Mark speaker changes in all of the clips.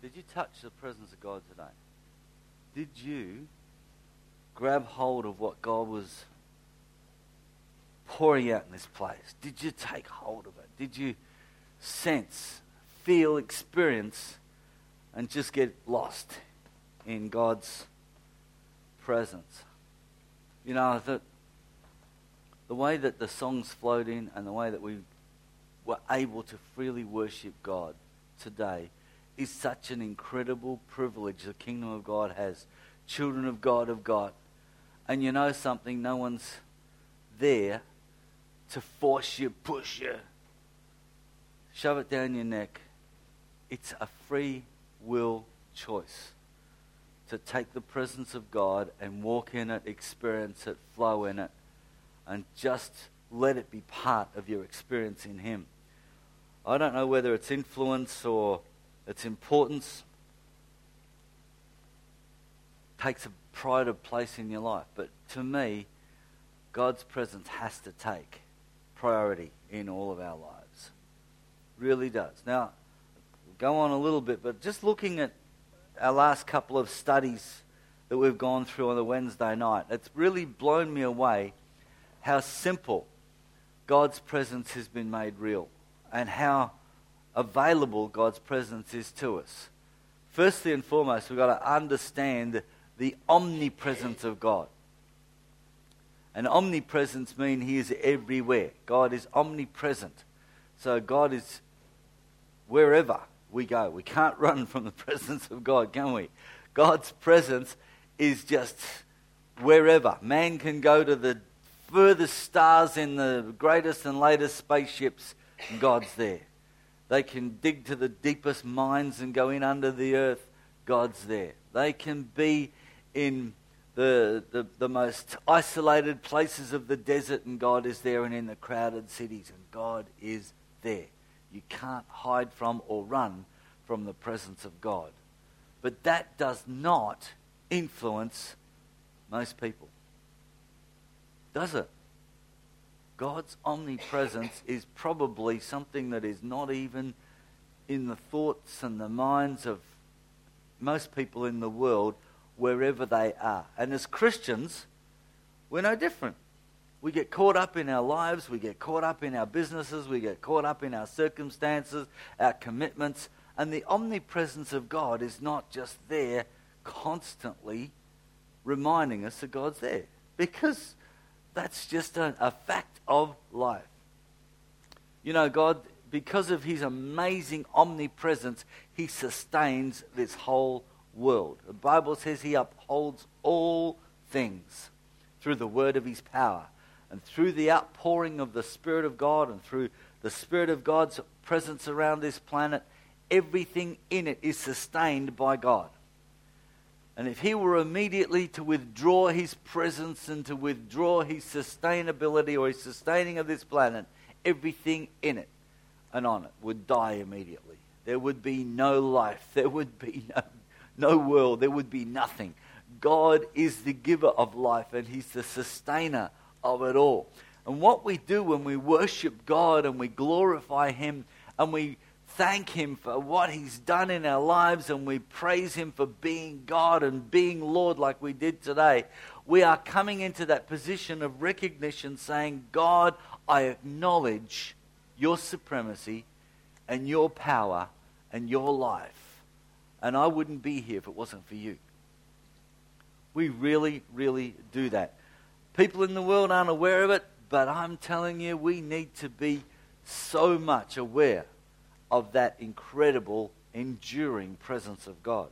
Speaker 1: Did you touch the presence of God today? Did you grab hold of what God was pouring out in this place? Did you take hold of it? Did you sense, feel, experience, and just get lost in God's presence? You know, the way that the songs flowed in and the way that we were able to freely worship God today is such an incredible privilege the kingdom of God has. Children of God have got. And you know something? No one's there to force you, push you, shove it down your neck. It's a free will choice to take the presence of God and walk in it, experience it, flow in it, and just let it be part of your experience in Him. I don't know whether it's influence or its importance takes a pride of place in your life, but to me, God's presence has to take priority in all of our lives. Really does. Now, we'll go on a little bit, but just looking at our last couple of studies that we've gone through on the Wednesday night, it's really blown me away how simple God's presence has been made real and how available God's presence is to us. Firstly and foremost, we've got to understand the omnipresence of God. And omnipresence means He is everywhere. God is omnipresent. So God is wherever we go. We can't run from the presence of God, can we? God's presence is just wherever. Man can go to the furthest stars in the greatest and latest spaceships, and God's there. They can dig to the deepest mines and go in under the earth, God's there. They can be in the most isolated places of the desert, and God is there, and in the crowded cities, and God is there. You can't hide from or run from the presence of God. But that does not influence most people, does it? God's omnipresence is probably something that is not even in the thoughts and the minds of most people in the world, wherever they are. And as Christians, we're no different. We get caught up in our lives, we get caught up in our businesses, we get caught up in our circumstances, our commitments, and the omnipresence of God is not just there constantly reminding us that God's there, because that's just a fact of life. You know, God, because of His amazing omnipresence, He sustains this whole world. The Bible says He upholds all things through the word of His power, and through the outpouring of the Spirit of God, and through the Spirit of God's presence around this planet. Everything in it is sustained by God. And if He were immediately to withdraw His presence and to withdraw His sustainability or His sustaining of this planet, everything in it and on it would die immediately. There would be no life. There would be no world. There would be nothing. God is the giver of life, and He's the sustainer of it all. And what we do when we worship God and we glorify Him and we thank Him for what He's done in our lives, and we praise Him for being God and being Lord like we did today, we are coming into that position of recognition, saying, God, I acknowledge Your supremacy and Your power and Your life, and I wouldn't be here if it wasn't for You. We really, really do that. People in the world aren't aware of it, but I'm telling you, we need to be so much aware of that incredible, enduring presence of God.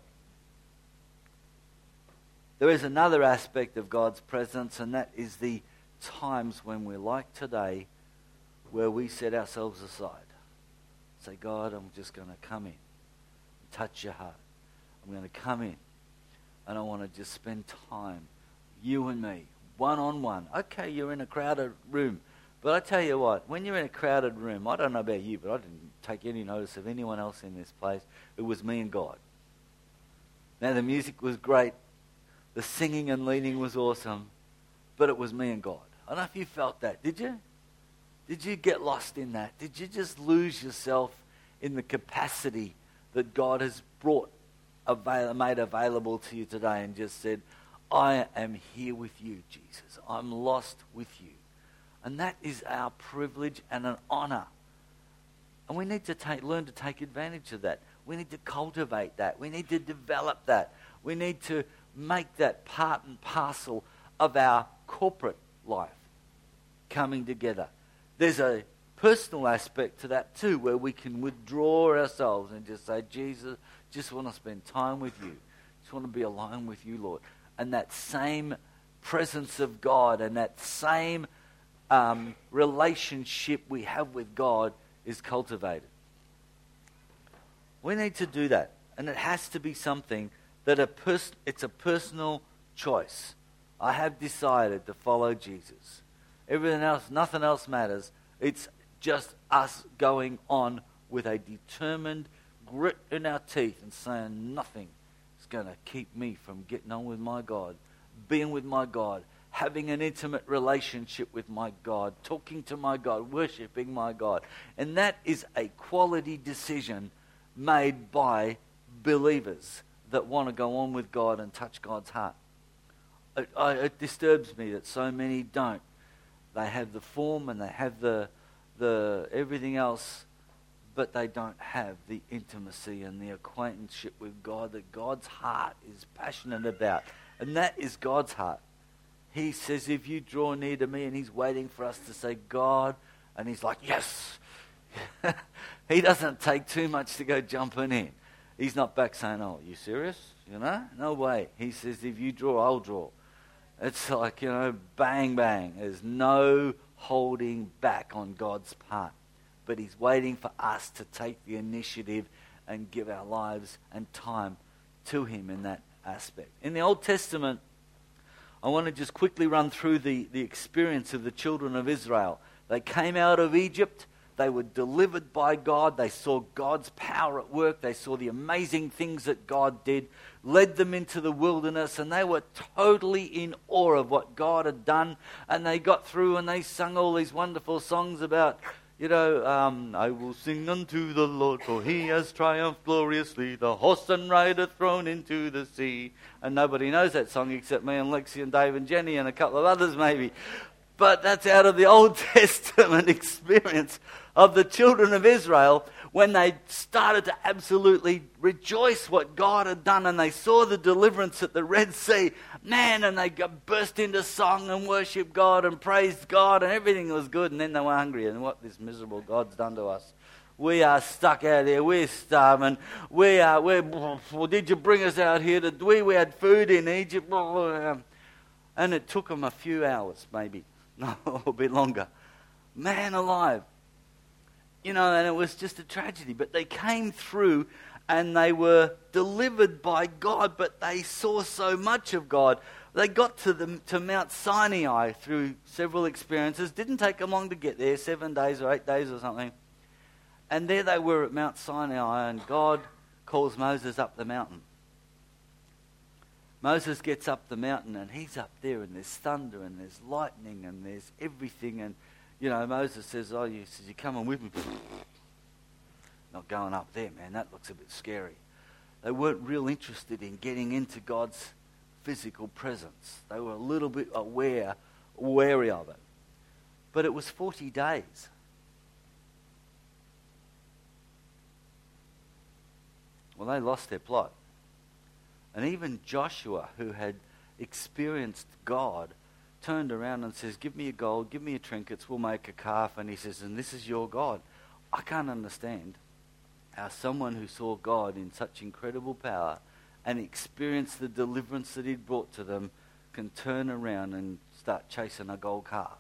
Speaker 1: There is another aspect of God's presence, and that is the times when we're like today, where we set ourselves aside. Say, God, I'm just going to come in, touch your heart. I'm going to come in, and I want to just spend time, you and me, one-on-one. Okay, you're in a crowded room. But I tell you what, when you're in a crowded room, I don't know about you, but I didn't take any notice of anyone else in this place. It was me and God. Now, the music was great. The singing and leading was awesome. But it was me and God. I don't know if you felt that. Did you? Did you get lost in that? Did you just lose yourself in the capacity that God has brought made available to you today and just said, I am here with you, Jesus. I'm lost with you. And that is our privilege and an honor. And we need to learn to take advantage of that. We need to cultivate that. We need to develop that. We need to make that part and parcel of our corporate life, coming together. There's a personal aspect to that too, where we can withdraw ourselves and just say, Jesus, just want to spend time with you. Just want to be alone with you, Lord. And that same presence of God and that same relationship we have with God is cultivated. We need to do that. And it has to be something that it's a personal choice. I have decided to follow Jesus. Everything else, nothing else matters. It's just us going on with a determined grit in our teeth and saying nothing is going to keep me from getting on with my God, being with my God, having an intimate relationship with my God, talking to my God, worshiping my God. And that is a quality decision made by believers that want to go on with God and touch God's heart. It disturbs me that so many don't. They have the form and they have the everything else, but they don't have the intimacy and the acquaintanceship with God that God's heart is passionate about. And that is God's heart. He says, if you draw near to me, and he's waiting for us to say, God, and he's like, yes. He doesn't take too much to go jumping in. He's not back saying, oh, are you serious? No way. He says, if you draw, I'll draw. It's like, bang, bang. There's no holding back on God's part. But he's waiting for us to take the initiative and give our lives and time to him in that aspect. In the Old Testament, I want to just quickly run through the experience of the children of Israel. They came out of Egypt. They were delivered by God. They saw God's power at work. They saw the amazing things that God did, led them into the wilderness, and they were totally in awe of what God had done. And they got through and they sung all these wonderful songs about, I will sing unto the Lord, for he has triumphed gloriously, the horse and rider thrown into the sea. And nobody knows that song except me and Lexi and Dave and Jenny and a couple of others maybe. But that's out of the Old Testament experience of the children of Israel when they started to absolutely rejoice what God had done, and they saw the deliverance at the Red Sea. Man, and they burst into song and worshiped God and praised God, and everything was good. And then they were hungry, and what this miserable God's done to us. We are stuck out here. We're starving. Did you bring us out here? We had food in Egypt. And it took them a few hours, maybe. No, a bit longer. Man alive. And it was just a tragedy. But they came through and they were delivered by God, but they saw so much of God. They got to Mount Sinai through several experiences. Didn't take them long to get there, 7 days or 8 days or something. And there they were at Mount Sinai, and God calls Moses up the mountain. Moses gets up the mountain, and he's up there, and there's thunder, and there's lightning, and there's everything. And, Moses says, you're coming with me. Not going up there, man. That looks a bit scary. They weren't real interested in getting into God's physical presence. They were a little bit wary of it. But it was 40 days. Well, they lost their plot. And even Joshua, who had experienced God, turned around and says, give me your gold, give me your trinkets, we'll make a calf. And he says, and this is your God. I can't understand how someone who saw God in such incredible power and experienced the deliverance that he'd brought to them can turn around and start chasing a gold calf.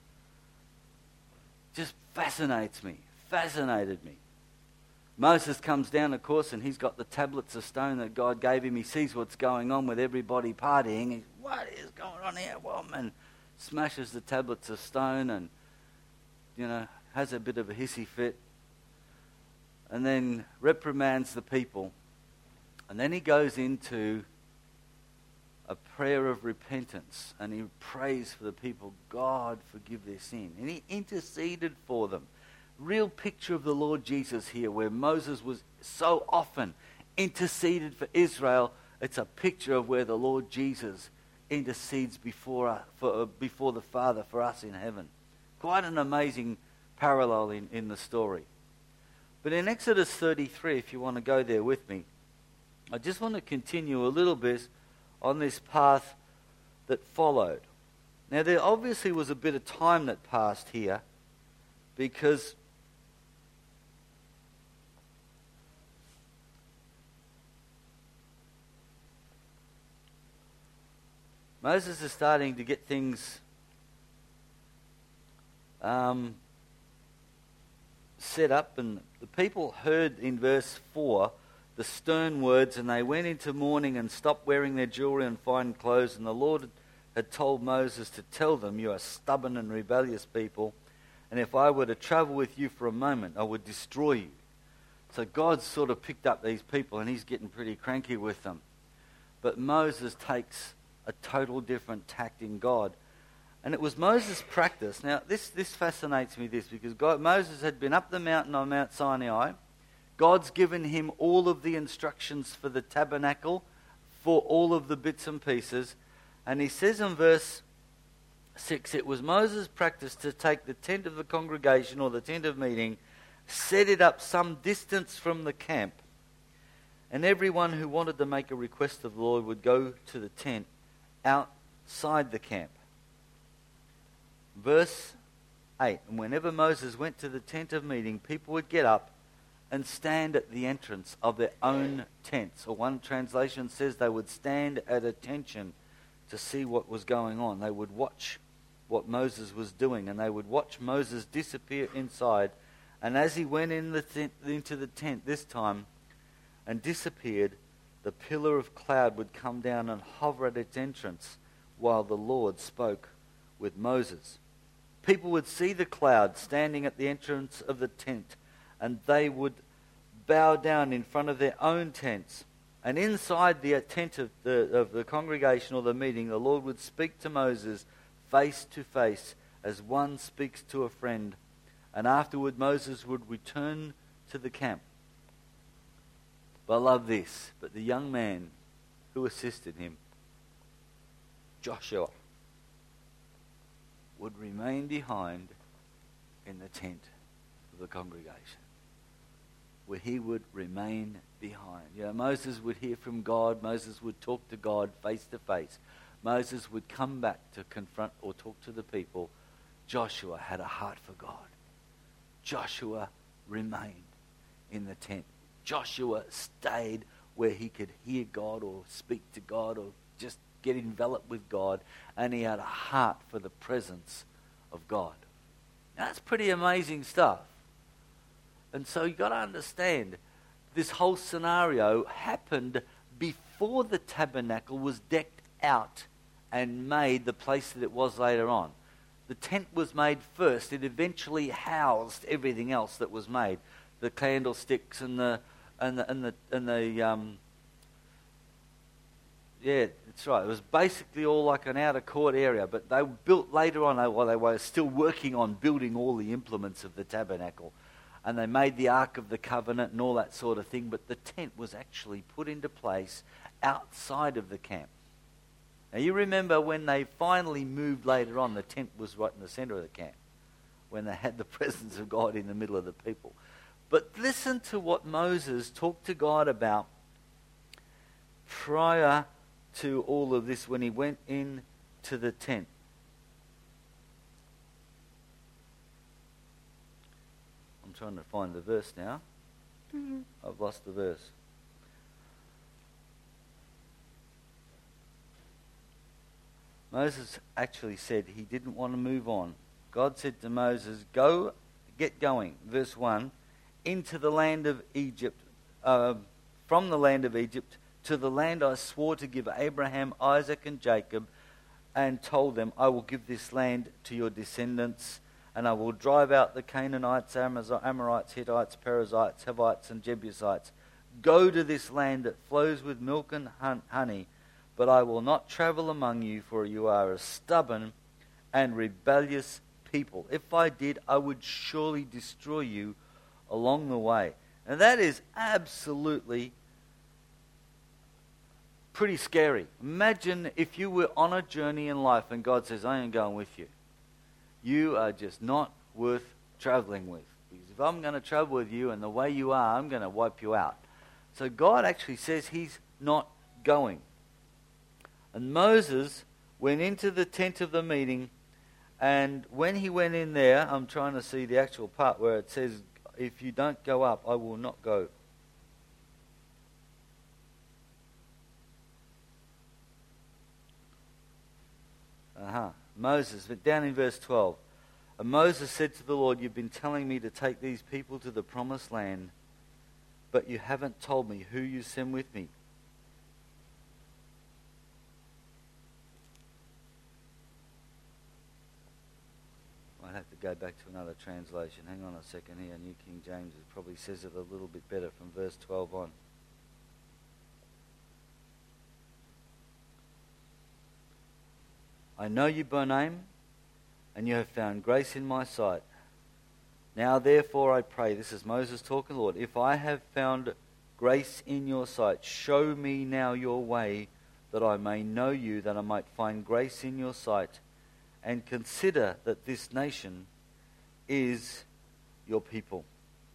Speaker 1: Just fascinated me. Moses comes down, of course, and he's got the tablets of stone that God gave him. He sees what's going on with everybody partying. He's, what is going on here, woman? Smashes the tablets of stone and, has a bit of a hissy fit. And then reprimands the people. And then he goes into a prayer of repentance. And he prays for the people, God, forgive their sin. And he interceded for them. Real picture of the Lord Jesus here, where Moses was so often interceded for Israel. It's a picture of where the Lord Jesus intercedes before the Father for us in heaven. Quite an amazing parallel in the story. But in Exodus 33, if you want to go there with me, I just want to continue a little bit on this path that followed. Now, there obviously was a bit of time that passed here, because Moses is starting to get things set up, and the people heard in verse 4 the stern words, and they went into mourning and stopped wearing their jewelry and fine clothes. And the Lord had told Moses to tell them, "You are stubborn and rebellious people, and if I were to travel with you for a moment, I would destroy you." So God sort of picked up these people, and he's getting pretty cranky with them. But Moses takes a total different tact in God. And it was Moses' practice. Now, this fascinates me, because Moses had been up the mountain on Mount Sinai. God's given him all of the instructions for the tabernacle, for all of the bits and pieces. And he says in verse 6, it was Moses' practice to take the tent of the congregation, or the tent of meeting, set it up some distance from the camp. And everyone who wanted to make a request of the Lord would go to the tent outside the camp. Verse 8, and whenever Moses went to the tent of meeting, people would get up and stand at the entrance of their own tents. Or one translation says they would stand at attention to see what was going on. They would watch what Moses was doing, and they would watch Moses disappear inside. And as he went into the tent this time and disappeared, the pillar of cloud would come down and hover at its entrance while the Lord spoke with Moses. People would see the cloud standing at the entrance of the tent, and they would bow down in front of their own tents. And inside the tent of the congregation or the meeting, the Lord would speak to Moses face to face, as one speaks to a friend. And afterward, Moses would return to the camp. But I love this. But the young man who assisted him, Joshua, would remain behind in the tent of the congregation, where he would remain behind. You know, Moses would hear from God. Moses would talk to God face to face. Moses would come back to confront or talk to the people. Joshua had a heart for God. Joshua remained in the tent. Joshua stayed where he could hear God or speak to God or just get enveloped with God, and he had a heart for the presence of God. Now, that's pretty amazing stuff. And so you've got to understand, this whole scenario happened before the tabernacle was decked out and made the place that it was later on. The tent was made first. It eventually housed everything else that was made, the candlesticks and the yeah, that's right. It was basically all like an outer court area, but they built later on, while they were still working on building all the implements of the tabernacle. And they made the Ark of the Covenant and all that sort of thing, but the tent was actually put into place outside of the camp. Now, you remember when they finally moved later on, the tent was right in the center of the camp, when they had the presence of God in the middle of the people. But listen to what Moses talked to God about prior to all of this, when he went into the tent. I'm trying to find the verse now. I've lost the verse. Moses actually said he didn't want to move on. God said to Moses, "Go, get going." Verse 1, into the land of Egypt, from the land of Egypt to the land I swore to give Abraham, Isaac, and Jacob, and told them, I will give this land to your descendants, and I will drive out the Canaanites, Amorites, Hittites, Perizzites, Hivites, and Jebusites. Go to this land that flows with milk and honey, but I will not travel among you, for you are a stubborn and rebellious people. If I did, I would surely destroy you along the way. And that is absolutely pretty scary. Imagine if you were on a journey in life and God says, I ain't going with you. You are just not worth traveling with. Because if I'm going to travel with you and the way you are, I'm going to wipe you out. So God actually says he's not going. And Moses went into the tent of the meeting, and when he went in there, I'm trying to see the actual part where it says, if you don't go up, I will not go. Moses, but down in verse 12. And Moses said to the Lord, you've been telling me to take these people to the promised land, but you haven't told me who you send with me. I'd have to go back to another translation. Hang on a second here. New King James probably says it a little bit better from verse 12 on. I know you by name, and you have found grace in my sight. Now therefore I pray, this is Moses talking, Lord, if I have found grace in your sight, show me now your way, that I may know you, that I might find grace in your sight, and consider that this nation is your people.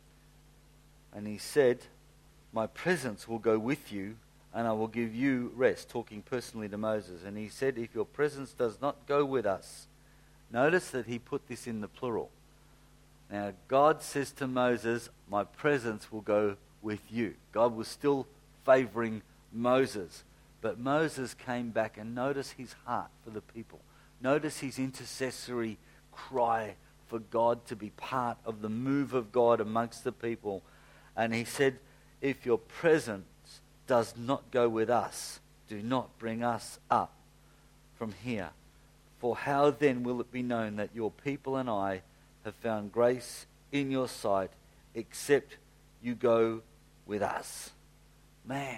Speaker 1: And he said, my presence will go with you, and I will give you rest, talking personally to Moses. And he said, if your presence does not go with us, notice that he put this in the plural. Now, God says to Moses, my presence will go with you. God was still favoring Moses. But Moses came back, and notice his heart for the people. Notice his intercessory cry for God to be part of the move of God amongst the people. And he said, if your presence does not go with us, do not bring us up from here. For how then will it be known that your people and I have found grace in your sight, except you go with us? Man,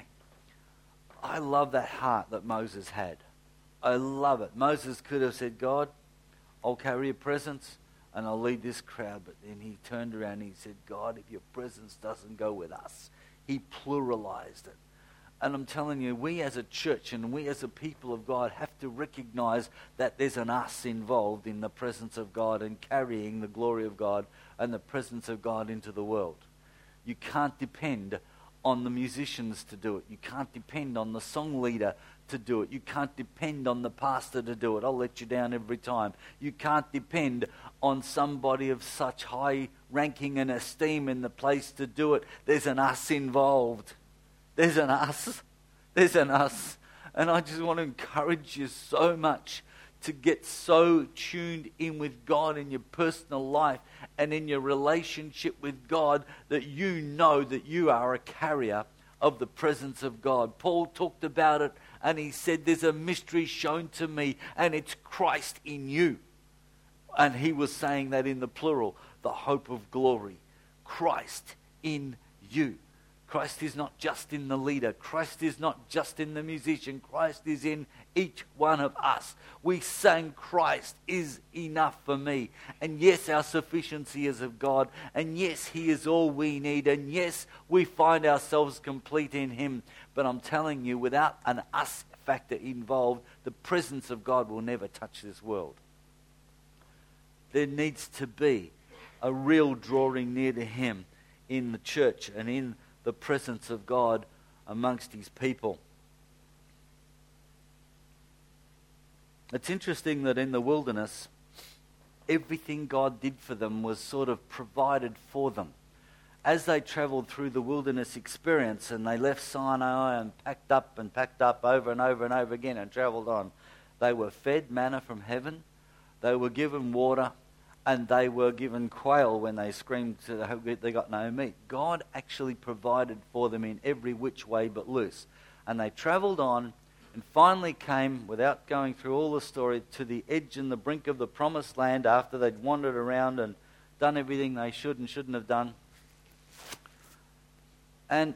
Speaker 1: I love that heart that Moses had. I love it. Moses could have said, God, I'll carry your presence and I'll lead this crowd. But then he turned around and he said, God, if your presence doesn't go with us. He pluralized it. And I'm telling you, we as a church and we as a people of God have to recognize that there's an us involved in the presence of God and carrying the glory of God and the presence of God into the world. You can't depend on the musicians to do it. You can't depend on the song leader to do it. You can't depend on the pastor to do it. I'll let you down every time. You can't depend on somebody of such high ranking and esteem in the place to do it. There's an us involved. There's an us. There's an us. And I just want to encourage you so much to get so tuned in with God in your personal life and in your relationship with God that you know that you are a carrier of the presence of God. Paul talked about it and he said, there's a mystery shown to me and it's Christ in you. And he was saying that in the plural, the hope of glory. Christ in you. Christ is not just in the leader. Christ is not just in the musician. Christ is in each one of us. We sang Christ is enough for me. And yes, our sufficiency is of God. And yes, he is all we need. And yes, we find ourselves complete in him. But I'm telling you, without an us factor involved, the presence of God will never touch this world. There needs to be a real drawing near to him in the church and in the presence of God amongst his people. It's interesting that in the wilderness, everything God did for them was sort of provided for them. As they traveled through the wilderness experience and they left Sinai and packed up over and over and over again and traveled on, they were fed manna from heaven, they were given water, and they were given quail when they screamed they got no meat. God actually provided for them in every which way but loose. And they travelled on and finally came, without going through all the story, to the edge and the brink of the promised land after they'd wandered around and done everything they should and shouldn't have done. And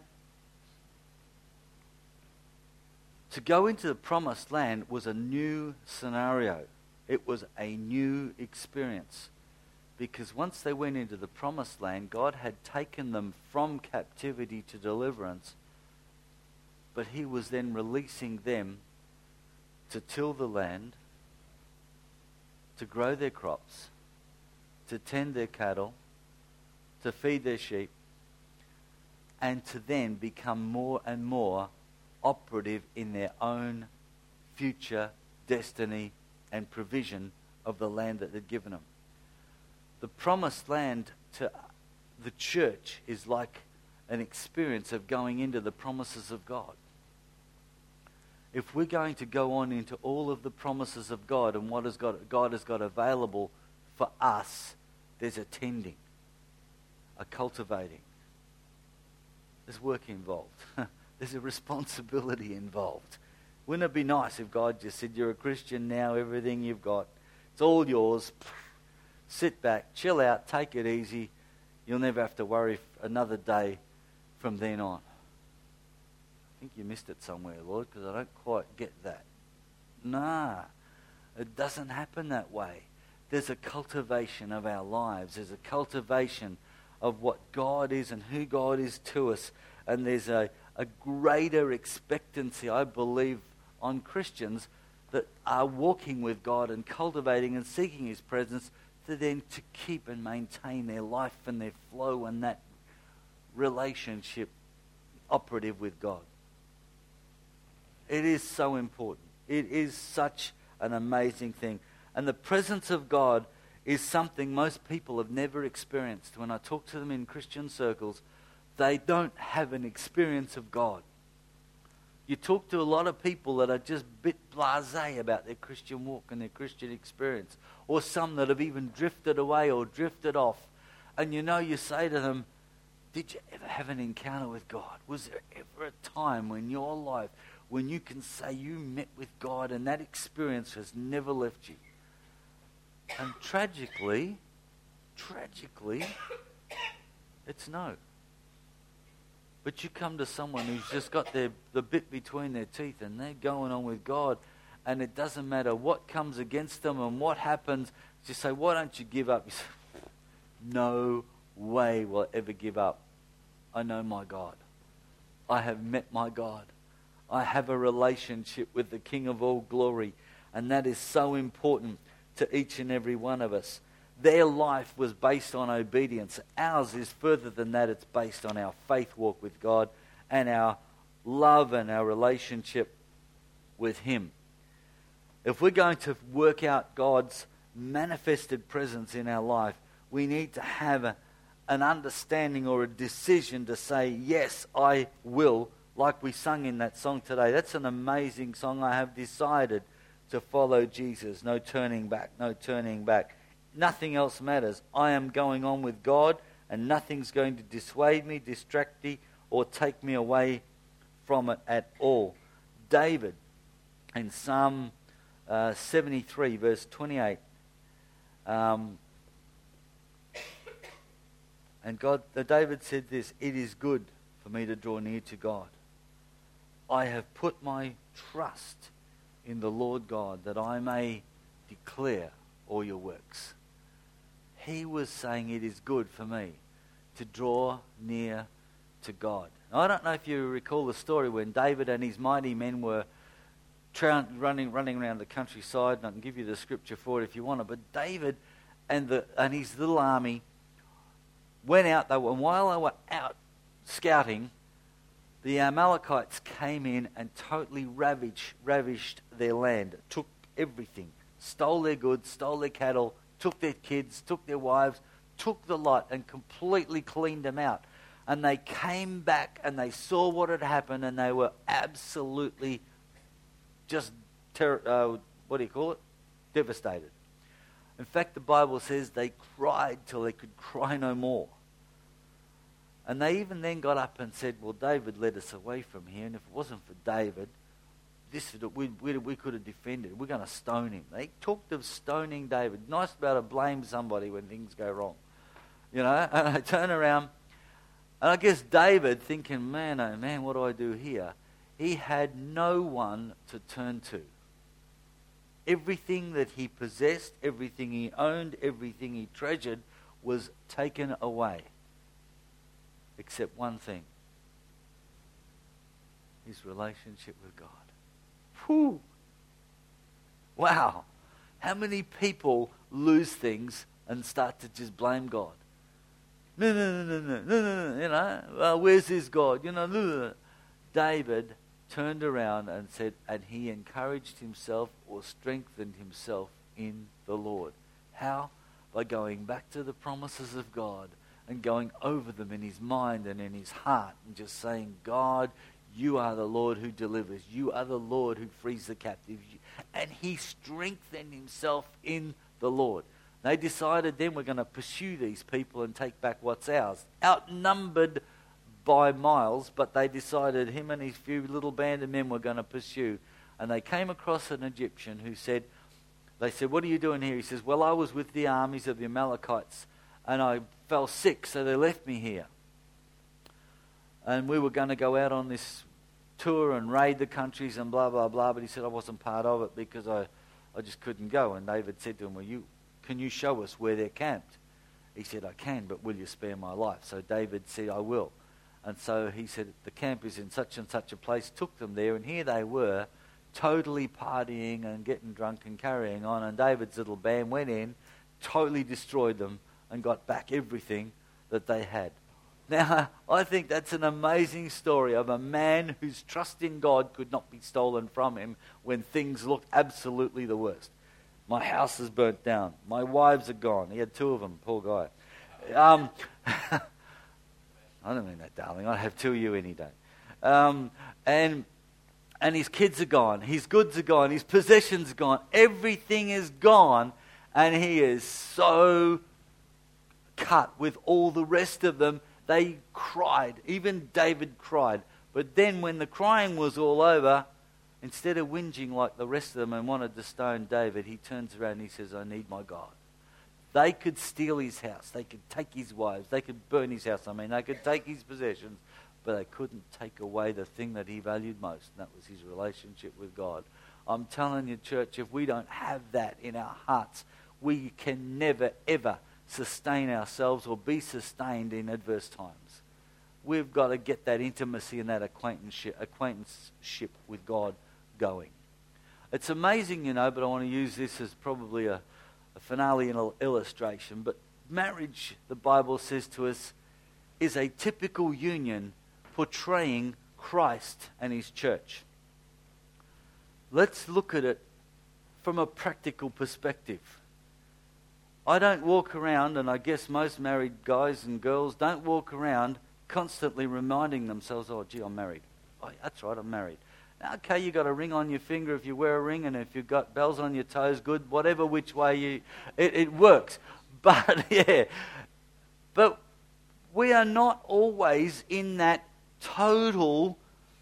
Speaker 1: to go into the promised land was a new scenario. It was a new experience. Because once they went into the promised land, God had taken them from captivity to deliverance. but he was then releasing them to till the land, to grow their crops, to tend their cattle, to feed their sheep, and to then become more and more operative in their own future destiny and provision of the land that they'd given them. The promised land to the church is like an experience of going into the promises of God. If we're going to go on into all of the promises of God and what God has got available for us, there's a tending, a cultivating. There's work involved. There's a responsibility involved. Wouldn't it be nice if God just said, you're a Christian now, everything you've got, it's all yours. Sit back, chill out, take it easy. You'll never have to worry another day from then on. I think you missed it somewhere, Lord, because I don't quite get that. Nah, it doesn't happen that way. There's a cultivation of our lives. There's a cultivation of what God is and who God is to us. And there's a greater expectancy, I believe, on Christians that are walking with God and cultivating and seeking His presence to keep and maintain their life and their flow and that relationship operative with God. It is so important. It is such an amazing thing. And the presence of God is something most people have never experienced. When I talk to them in Christian circles, they don't have an experience of God. You talk to a lot of people that are just a bit blasé about their Christian walk and their Christian experience, or some that have even drifted away or drifted off. And you say to them, did you ever have an encounter with God? Was there ever a time in your life when you can say you met with God and that experience has never left you? And tragically, it's no. But you come to someone who's just got the bit between their teeth and they're going on with God, and it doesn't matter what comes against them and what happens. Just say, why don't you give up? You say, no way will I ever give up. I know my God. I have met my God. I have a relationship with the King of all glory, and that is so important to each and every one of us. Their life was based on obedience. Ours is further than that. It's based on our faith walk with God and our love and our relationship with Him. If we're going to work out God's manifested presence in our life, we need to have an understanding or a decision to say, yes, I will, like we sung in that song today. That's an amazing song. I have decided to follow Jesus. No turning back, no turning back. Nothing else matters. I am going on with God, and nothing's going to dissuade me, distract me, or take me away from it at all. David, in Psalm 73, verse 28, David said this, it is good for me to draw near to God. I have put my trust in the Lord God, that I may declare all your works. He was saying it is good for me to draw near to God. Now, I don't know if you recall the story when David and his mighty men were running around the countryside, and I can give you the scripture for it if you want it. But David and his little army went out. While they were out scouting, the Amalekites came in and totally ravished their land, took everything, stole their goods, stole their cattle, took their kids, took their wives, took the lot and completely cleaned them out. And they came back and they saw what had happened, and they were absolutely just, devastated. In fact, the Bible says they cried till they could cry no more. And they even then got up and said, well, David led us away from here, and if it wasn't for David, we could have defended. We're going to stone him. They talked of stoning David. Nice to be able to blame somebody when things go wrong. And they turn around, and I guess David thinking, man, oh man, what do I do here? He had no one to turn to. Everything that he possessed, everything he owned, everything he treasured was taken away. Except one thing. his relationship with God. Whew. Wow. How many people lose things and start to just blame God? No, where's this God? David turned around and said, and he encouraged himself or strengthened himself in the Lord. How? By going back to the promises of God and going over them in his mind and in his heart and just saying, God, you are the Lord who delivers. You are the Lord who frees the captive. And he strengthened himself in the Lord. They decided then we're going to pursue these people and take back what's ours. Outnumbered by miles, but they decided him and his few little band of men were going to pursue. And they came across an Egyptian who said, what are you doing here? He says, well, I was with the armies of the Amalekites and I fell sick, so they left me here. And we were going to go out on this tour and raid the countries and blah, blah, blah. But he said, I wasn't part of it because I just couldn't go. And David said to him, well, can you show us where they're camped? He said, I can, but will you spare my life? So David said, I will. And so he said, the camp is in such and such a place, took them there, and here they were, totally partying and getting drunk and carrying on. And David's little band went in, totally destroyed them, and got back everything that they had. Now, I think that's an amazing story of a man whose trust in God could not be stolen from him when things looked absolutely the worst. My house is burnt down. My wives are gone. He had 2 of them, poor guy. I don't mean that, darling. I'd have 2 of you any day. And his kids are gone. His goods are gone. His possessions are gone. Everything is gone. And he is so cut with all the rest of them. They cried. Even David cried. But then when the crying was all over, instead of whinging like the rest of them and wanted to stone David, he turns around and he says, I need my God. They could steal his house. They could take his wives. They could burn his house. They could take his possessions. But they couldn't take away the thing that he valued most, and that was his relationship with God. I'm telling you, church, if we don't have that in our hearts, we can never, ever sustain ourselves or be sustained in adverse times. We've got to get that intimacy and that acquaintanceship with God going. It's amazing, but I want to use this as probably a finale illustration. But marriage, the Bible says to us, is a typical union portraying Christ and his church. Let's look at it from a practical perspective. I don't walk around, and I guess most married guys and girls don't walk around constantly reminding themselves, oh, gee, I'm married. Oh, that's right, I'm married. Okay, you got a ring on your finger if you wear a ring, and if you've got bells on your toes, good, whatever which way it works. But, but we are not always in that total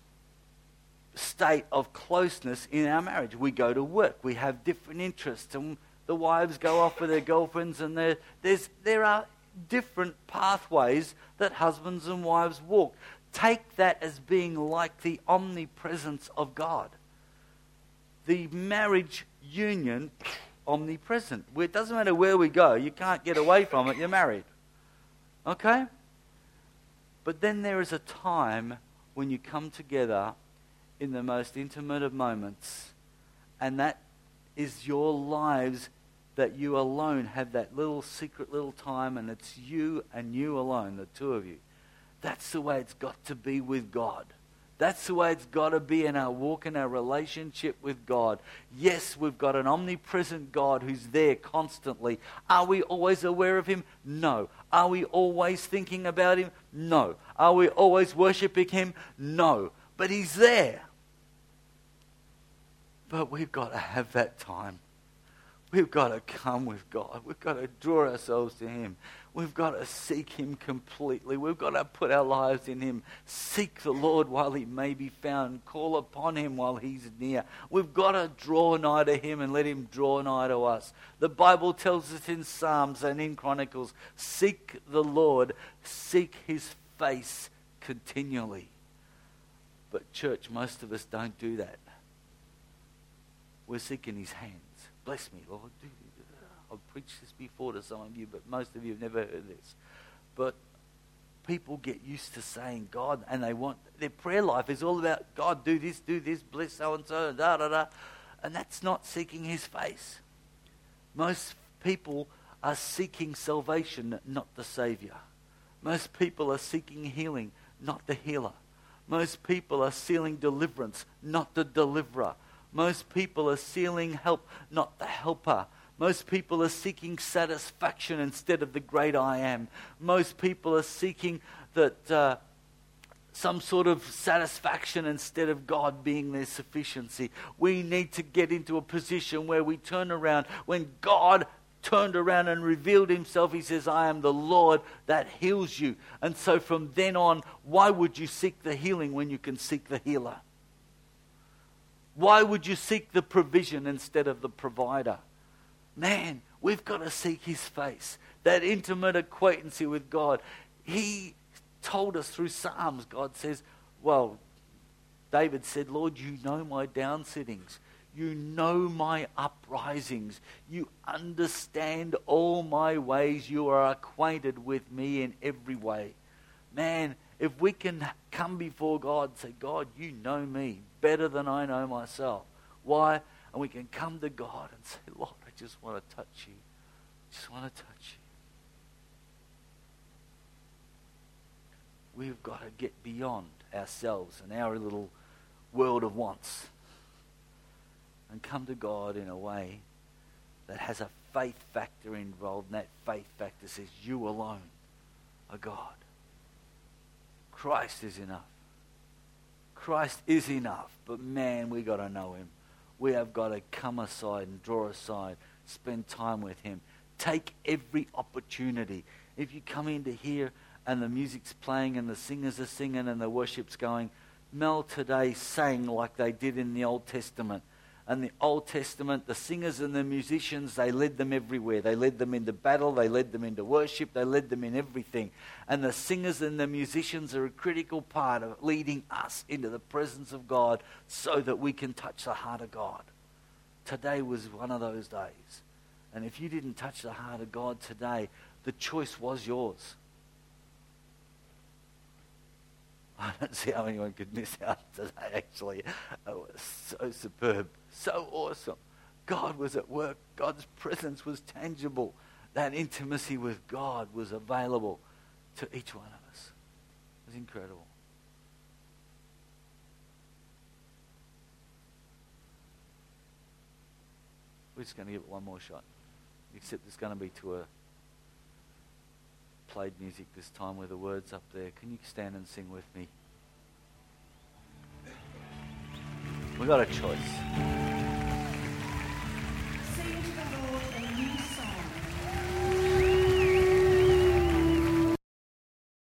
Speaker 1: state of closeness in our marriage. We go to work, we have different interests, and the wives go off with their girlfriends, and there are different pathways that husbands and wives walk. Take that as being like the omnipresence of God. The marriage union, omnipresent. It doesn't matter where we go, you can't get away from it, you're married. Okay? But then there is a time when you come together in the most intimate of moments, and that is your lives, that you alone have that little secret little time, and it's you and you alone, the 2 of you. That's the way it's got to be with God. That's the way it's got to be in our walk, in our relationship with God. Yes, we've got an omnipresent God who's there constantly. Are we always aware of him? No. Are we always thinking about him? No. Are we always worshiping him? No. But he's there. But we've got to have that time. We've got to come with God. We've got to draw ourselves to him. We've got to seek him completely. We've got to put our lives in him. Seek the Lord while he may be found. Call upon him while he's near. We've got to draw nigh to him and let him draw nigh to us. The Bible tells us in Psalms and in Chronicles, seek the Lord, seek his face continually. But church, most of us don't do that. We're seeking his hands. Bless me, Lord. I've preached this before to some of you, but most of you have never heard this. But people get used to saying God, and their prayer life is all about God, do this, bless so-and-so, da, da, da. And that's not seeking his face. Most people are seeking salvation, not the Savior. Most people are seeking healing, not the healer. Most people are seeking deliverance, not the deliverer. Most people are seeking help, not the helper. Most people are seeking satisfaction instead of the great I am. Most people are seeking some sort of satisfaction instead of God being their sufficiency. We need to get into a position where we turn around. When God turned around and revealed himself, he says, I am the Lord that heals you. And so from then on, why would you seek the healing when you can seek the healer? Why would you seek the provision instead of the provider? Man, we've got to seek his face. That intimate acquaintancy with God. He told us through Psalms, God says, well, David said, Lord, you know my down sittings. You know my uprisings. You understand all my ways. You are acquainted with me in every way. Man, if we can come before God and say, God, you know me better than I know myself. Why? And we can come to God and say, Lord, I just want to touch you. I just want to touch you. We've got to get beyond ourselves and our little world of wants and come to God in a way that has a faith factor involved, and that faith factor says, you alone are God. Christ is enough. Christ is enough, but man, we got to know him. We have got to come aside and draw aside, spend time with him. Take every opportunity. If you come into here and the music's playing and the singers are singing and the worship's going, Mel today sang like they did in the Old Testament. And the Old Testament, the singers and the musicians, they led them everywhere. They led them into battle, they led them into worship, they led them in everything. And the singers and the musicians are a critical part of leading us into the presence of God so that we can touch the heart of God. Today was one of those days. And if you didn't touch the heart of God today, the choice was yours. I don't see how anyone could miss out today, actually. It was so superb, so awesome. God was at work. God's presence was tangible. That intimacy with God was available to each one of us. It was incredible. We're just going to give it one more shot. Except it's going to be to a played music this time with the words up there. Can you stand and sing with me? We've got a choice.